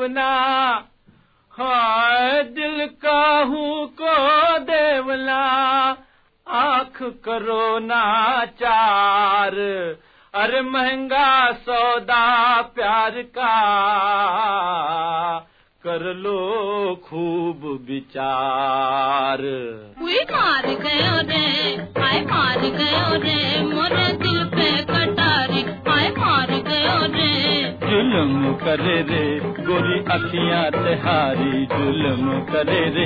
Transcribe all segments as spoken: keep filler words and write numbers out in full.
देवना, हाय दिल काहू को देवना, आँख करो नाचार, अरे महंगा सौदा प्यार का, कर लो खूब विचार। कोई मार गयो रे, हाय मार गयो रे, मोरे दिल पे कटारी, हाय मार गयो रे। जुल्म करे रे गोरी अखियां तिहारी, जुल्म करे रे।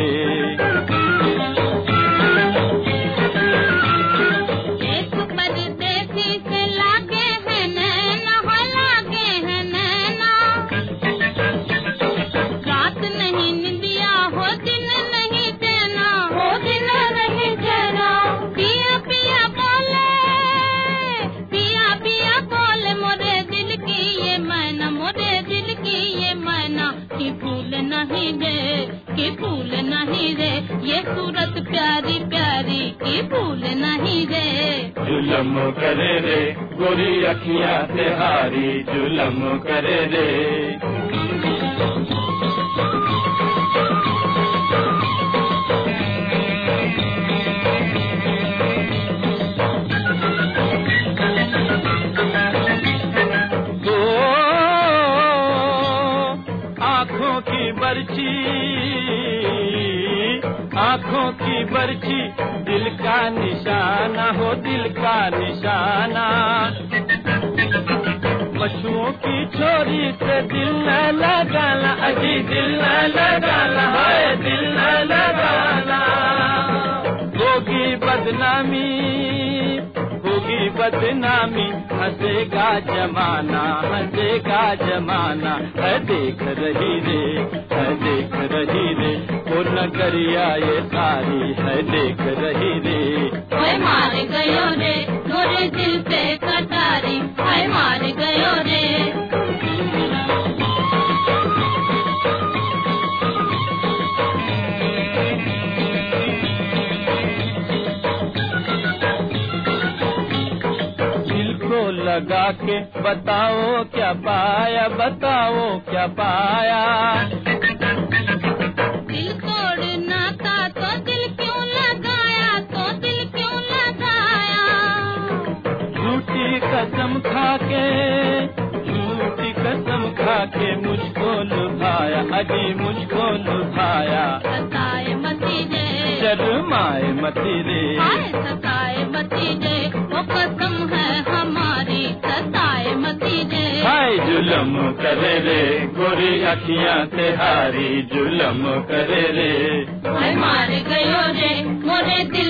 एक परदेसी से लागे है नैना, हो लागे है नैना, रात नहीं निंदिया, हो दिन नहीं चैना, हो दिन नहीं चैना। पिया पिया बोले, पिया पिया बोले, मोरे दिल की ये मैना, मोरे दिल की ये मैना, कि फूल नहीं रे, कि फूल नहीं रे, ये सूरत प्यारी प्यारी, कि फूल नहीं रे। जुल्म करे रे गोरी अखियां तिहारी, जुल्म करे रे। दो आँखों की बर्छी, आँखों की बर्छी, दिल का निशाना हो, दिल का निशाना। पशुओं की छोरी से दिल न लगाना, अजी दिल न लगाना, है दिल न लगाना। होगी बदनामी, होगी बदनामी, हंसेगा जमाना, हंसेगा जमाना। है देख रही रे, है देख रही रे, वो नगरिया ये सारी, है देख रही रे। हाय मार गयो रे, मोरे दिल पे कटारी, हाय मार गयो रे। दिल को लगा के बताओ क्या पाया, बताओ क्या पाया। दिल तोड़ना था तो दिल क्यों लगाया, तो दिल क्यों लगाया। झूठी कसम खा के, झूठी कसम खा के मुझको लुभाया, अजी मुझको लुभाया। सताए मती रे, शर्माए मती रे, हाय सताए मती रे, वो कसम है हमारी, सताए मती रे। हाय जुल्म करे रे गोरी अखियां तिहारी, जुल्म करे रे। हाय मार गयो रे, मोरे दिल